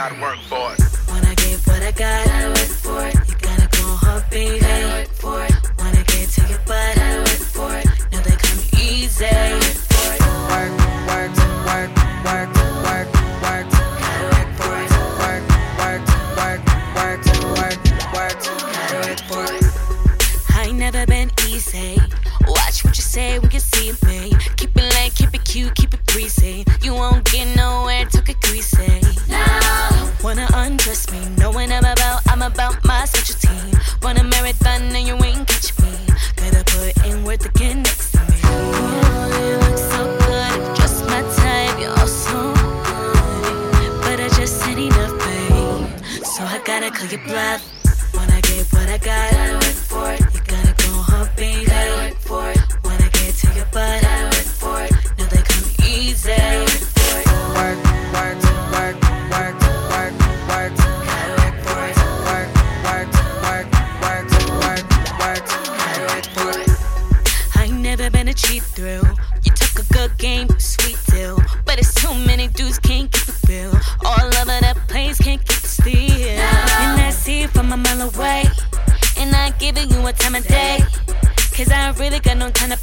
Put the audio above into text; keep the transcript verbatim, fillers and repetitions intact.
gotta work for it. When I get what I got, gotta work for it. You gotta go hard, baby. Gotta work for it. When I get to your butt, gotta work for it. Now they come easy. Work, work, work, work, work, work, work. Gotta work for it. Work, work, work, work, work, work. Gotta work for it. I ain't never been easy. Watch what you say when you see me. Keep it light, keep it cute, keep it breezy. You won't get nowhere, took it greasy. No, wanna undress me, knowing I'm about, I'm about my specialty. Run a marathon and you ain't catch me. Gotta put in work to get next to me. Oh, you look so good, just my type, you're all so good. But I just ain't enough, babe. So I gotta call your bluff. When I get what I got, gotta work for it. You gotta go hard, baby. Gotta work for it. When I get to your butt, gotta work for it. Now they come easy. Work, work, work, work, work, work, work. Gotta work for it. Work, work, work, work, work, work. Gotta work for it. I ain't never been a cheat through. You took a good game, sweet deal. But it's too many dudes, can't keep it real. All over that place, can't keep it still. And I see it from a mile away. And I ain't giving you a time of day. Cause I really got no time to